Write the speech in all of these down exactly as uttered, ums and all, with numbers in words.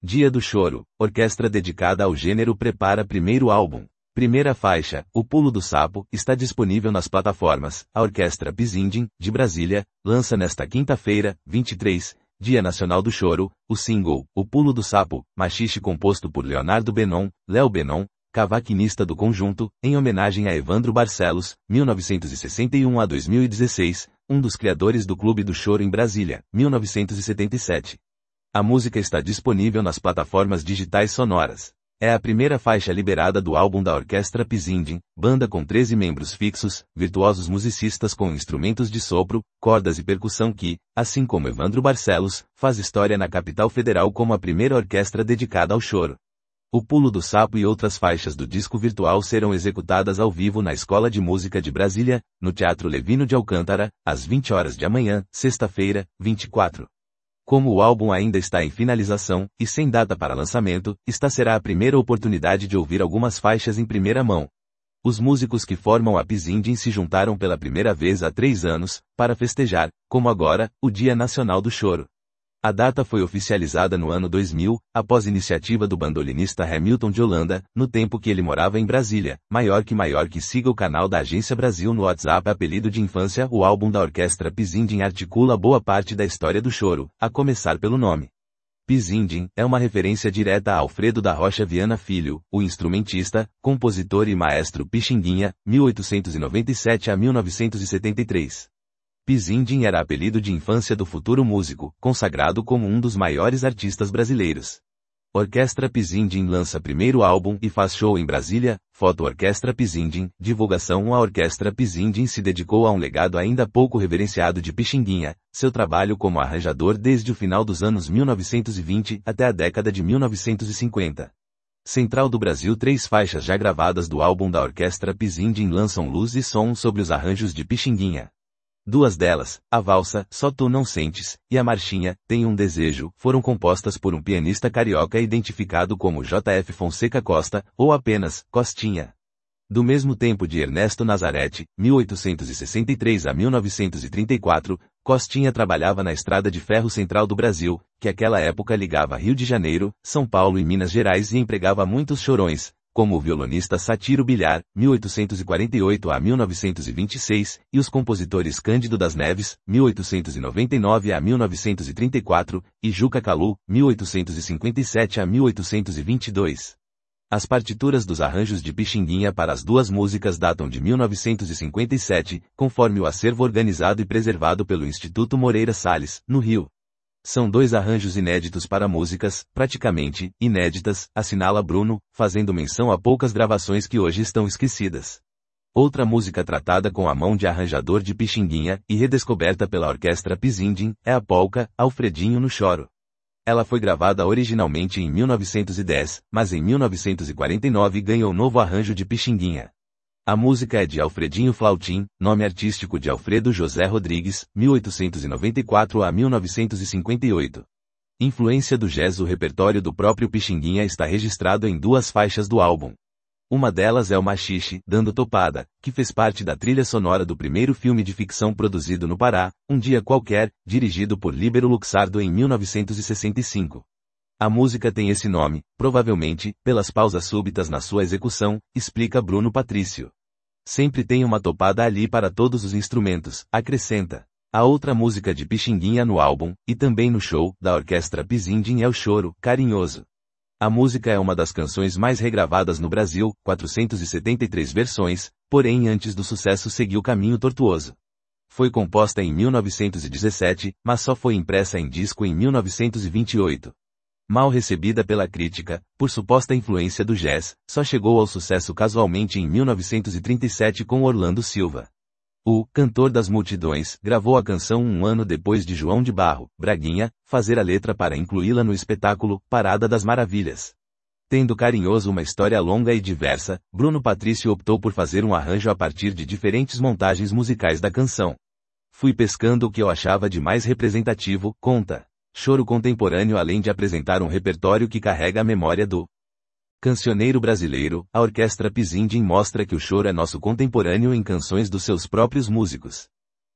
Dia do Choro, orquestra dedicada ao gênero prepara primeiro álbum. Primeira faixa, O Pulo do Sapo, está disponível nas plataformas. A Orquestra Pizindin, de Brasília, lança nesta quinta-feira, vinte e três, Dia Nacional do Choro, o single, O Pulo do Sapo, machixe composto por Leonardo Benon, Léo Benon, cavaquinista do conjunto, em homenagem a Evandro Barcelos, mil novecentos e sessenta e um a dois mil e dezesseis, um dos criadores do Clube do Choro em Brasília, mil novecentos e setenta e sete. A música está disponível nas plataformas digitais sonoras. É a primeira faixa liberada do álbum da Orquestra Pizindin, banda com treze membros fixos, virtuosos musicistas com instrumentos de sopro, cordas e percussão que, assim como Evandro Barcelos, faz história na capital federal como a primeira orquestra dedicada ao choro. O Pulo do Sapo e outras faixas do disco virtual serão executadas ao vivo na Escola de Música de Brasília, no Teatro Levino de Alcântara, às vinte horas de amanhã, sexta-feira, vinte e quatro. Como o álbum ainda está em finalização, e sem data para lançamento, esta será a primeira oportunidade de ouvir algumas faixas em primeira mão. Os músicos que formam a Pizindin se juntaram pela primeira vez há três anos, para festejar, como agora, o Dia Nacional do Choro. A data foi oficializada no ano dois mil, após iniciativa do bandolinista Hamilton de Holanda, no tempo que ele morava em Brasília. Maior que maior que siga o canal da Agência Brasil no WhatsApp. Apelido de infância. O álbum da Orquestra Pizindin articula boa parte da história do choro, a começar pelo nome. Pizindin é uma referência direta a Alfredo da Rocha Viana Filho, o instrumentista, compositor e maestro Pixinguinha, mil oitocentos e noventa e sete a mil novecentos e setenta e três. Pizindin era apelido de infância do futuro músico, consagrado como um dos maiores artistas brasileiros. Orquestra Pizindin lança primeiro álbum e faz show em Brasília. Foto Orquestra Pizindin, divulgação. A Orquestra Pizindin se dedicou a um legado ainda pouco reverenciado de Pixinguinha, seu trabalho como arranjador desde o final dos anos mil novecentos e vinte até a década de mil novecentos e cinquenta. Central do Brasil. Três faixas já gravadas do álbum da Orquestra Pizindin lançam luz e som sobre os arranjos de Pixinguinha. Duas delas, a valsa, Só Tu Não Sentes, e a marchinha, Tem Um Desejo, foram compostas por um pianista carioca identificado como J F Fonseca Costa, ou apenas, Costinha. Do mesmo tempo de Ernesto Nazareth, mil oitocentos e sessenta e três a mil novecentos e trinta e quatro, Costinha trabalhava na Estrada de Ferro Central do Brasil, que àquela época ligava Rio de Janeiro, São Paulo e Minas Gerais e empregava muitos chorões, como o violonista Satiro Bilhar, mil oitocentos e quarenta e oito a mil novecentos e vinte e seis, e os compositores Cândido das Neves, mil oitocentos e noventa e nove a mil novecentos e trinta e quatro, e Juca Calu, mil oitocentos e cinquenta e sete a mil oitocentos e vinte e dois. As partituras dos arranjos de Pixinguinha para as duas músicas datam de mil novecentos e cinquenta e sete, conforme o acervo organizado e preservado pelo Instituto Moreira Salles, no Rio. São dois arranjos inéditos para músicas, praticamente, inéditas, assinala Bruno, fazendo menção a poucas gravações que hoje estão esquecidas. Outra música tratada com a mão de arranjador de Pixinguinha, e redescoberta pela Orquestra Pizindin, é a polca, Alfredinho no Choro. Ela foi gravada originalmente em mil novecentos e dez, mas em mil novecentos e quarenta e nove ganhou novo arranjo de Pixinguinha. A música é de Alfredinho Flautim, nome artístico de Alfredo José Rodrigues, mil oitocentos e noventa e quatro a mil novecentos e cinquenta e oito. Influência do jazz. O repertório do próprio Pixinguinha está registrado em duas faixas do álbum. Uma delas é o machixe, Dando Topada, que fez parte da trilha sonora do primeiro filme de ficção produzido no Pará, Um Dia Qualquer, dirigido por Líbero Luxardo em mil novecentos e sessenta e cinco. A música tem esse nome, provavelmente, pelas pausas súbitas na sua execução, explica Bruno Patrício. Sempre tem uma topada ali para todos os instrumentos, acrescenta. A outra música de Pixinguinha no álbum, e também no show, da Orquestra Pizindin é o Choro, Carinhoso. A música é uma das canções mais regravadas no Brasil, quatrocentas e setenta e três versões, porém antes do sucesso seguiu caminho tortuoso. Foi composta em mil novecentos e dezessete, mas só foi impressa em disco em mil novecentos e vinte e oito. Mal recebida pela crítica, por suposta influência do jazz, só chegou ao sucesso casualmente em mil novecentos e trinta e sete com Orlando Silva. O cantor das multidões gravou a canção um ano depois de João de Barro, Braguinha, fazer a letra para incluí-la no espetáculo Parada das Maravilhas. Tendo Carinhoso uma história longa e diversa, Bruno Patrício optou por fazer um arranjo a partir de diferentes montagens musicais da canção. Fui pescando o que eu achava de mais representativo, conta. Choro contemporâneo. Além de apresentar um repertório que carrega a memória do cancioneiro brasileiro, a Orquestra Pizindin mostra que o choro é nosso contemporâneo em canções dos seus próprios músicos.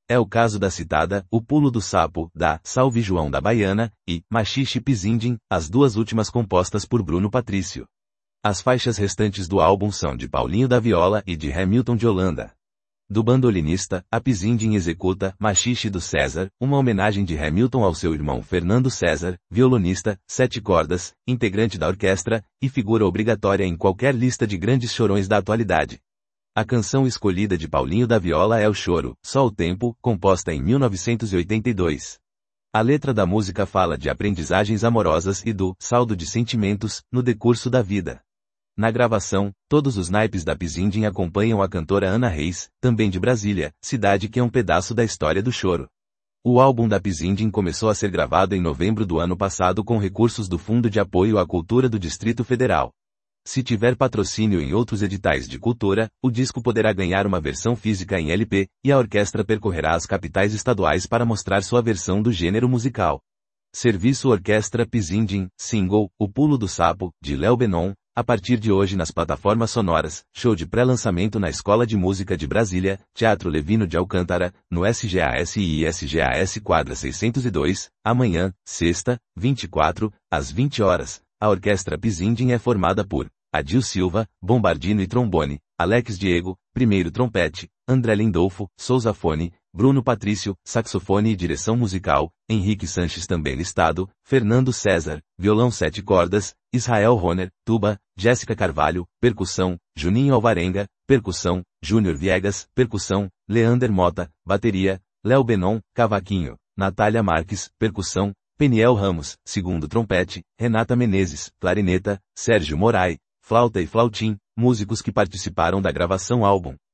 É o caso da citada O Pulo do Sapo, da Salve João da Baiana, e Machixe Pizindin, as duas últimas compostas por Bruno Patrício. As faixas restantes do álbum são de Paulinho da Viola e de Hamilton de Holanda. Do bandolinista, a Pizindin executa Machixe do César, uma homenagem de Hamilton ao seu irmão Fernando César, violonista, sete cordas, integrante da orquestra, e figura obrigatória em qualquer lista de grandes chorões da atualidade. A canção escolhida de Paulinho da Viola é O Choro, Só o Tempo, composta em mil novecentos e oitenta e dois. A letra da música fala de aprendizagens amorosas e do saldo de sentimentos no decurso da vida. Na gravação, todos os naipes da Pizindin acompanham a cantora Ana Reis, também de Brasília, cidade que é um pedaço da história do choro. O álbum da Pizindin começou a ser gravado em novembro do ano passado com recursos do Fundo de Apoio à Cultura do Distrito Federal. Se tiver patrocínio em outros editais de cultura, o disco poderá ganhar uma versão física em L P, e a orquestra percorrerá as capitais estaduais para mostrar sua versão do gênero musical. Serviço Orquestra Pizindin, single, O Pulo do Sapo, de Léo Benon, a partir de hoje nas plataformas sonoras, show de pré-lançamento na Escola de Música de Brasília, Teatro Levino de Alcântara, no S G A S I S G A S quadra seiscentos e dois, amanhã, sexta, vinte e quatro, às vinte horas. A Orquestra Pizindin é formada por Adil Silva, bombardino e trombone, Alex Diego, primeiro trompete, André Lindolfo, sousafone, Bruno Patrício, saxofone e direção musical, Henrique Sanches também listado, Fernando César, violão sete cordas, Israel Roner, tuba, Jéssica Carvalho, percussão, Juninho Alvarenga, percussão, Júnior Viegas, percussão, Leander Mota, bateria, Léo Benon, cavaquinho, Natália Marques, percussão, Peniel Ramos, segundo trompete, Renata Menezes, clarineta, Sérgio Morai, flauta e flautim, músicos que participaram da gravação álbum.